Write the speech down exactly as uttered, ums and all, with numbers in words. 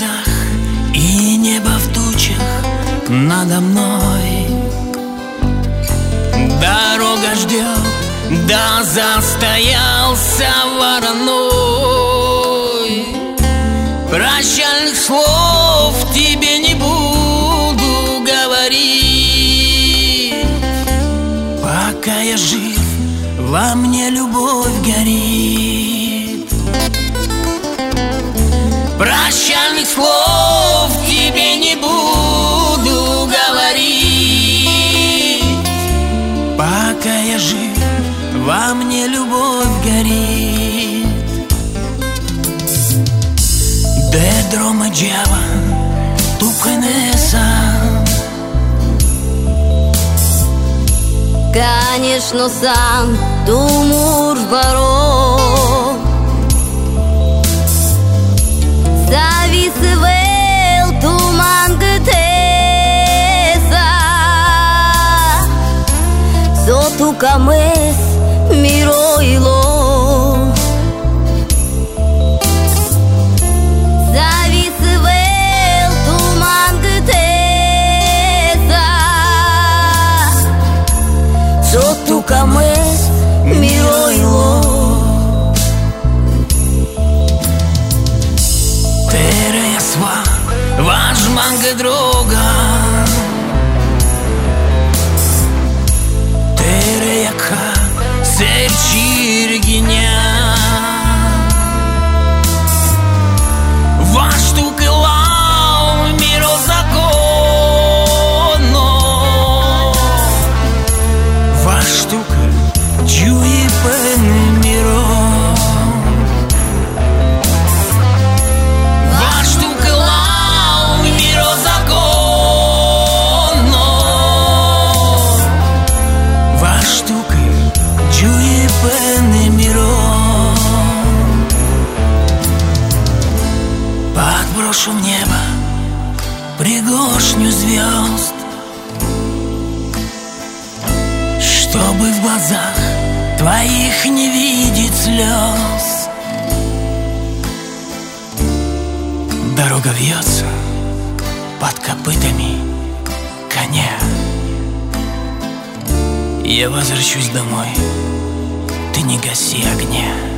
глазах и небо в тучах надо мной. Дорога ждет, да застоялся вороной. Прощальных слов тебе не буду говорить. Пока я жив, во мне любовь горит. Прощальных слов тебе не буду говорить. Пока я жив, во мне любовь горит. Dentro mangiava tu conheça. Конечно, сам tu mur baró. Savisvel tu mangtesa. Sotu cames miroilo. Tu cames miroilo. Tere sva vaš manga droga. Tere jaka serčirginja. Vaš tu kelau miro zakono. Vaš штука чує певний міром. Ваш штука лав мірозаконно. Ваш штука чує певний міром. Подброшу в небо пригоршню звезд, чтобы в глазах твоих не видеть слез. Дорога вьется под копытами коня. Я возвращусь домой, ты не гаси огня.